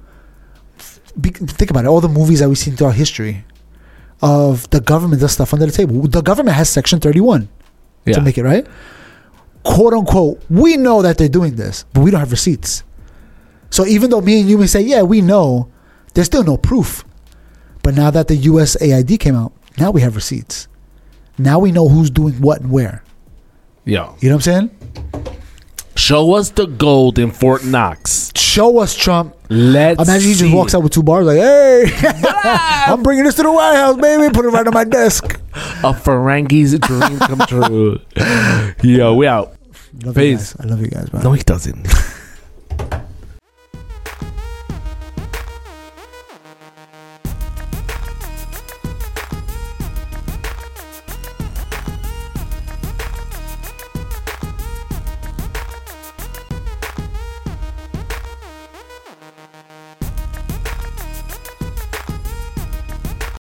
Think about it. All the movies that we've seen throughout history of the government does stuff under the table. The government has Section 31 to make it, right? Quote unquote, we know that they're doing this, but we don't have receipts. So even though me and you may say, yeah, we know, there's still no proof. But now that the USAID came out, now we have receipts. Now we know who's doing what and where. Yeah. You know what I'm saying? Show us the gold in Fort Knox. Show us, Trump. Let's imagine he just walks out with 2 bars like, hey, I'm bringing this to the White House, baby. Put it right on my desk. A Ferengi's dream come true. Yo, we out. Peace. I love you guys, man. No, he doesn't.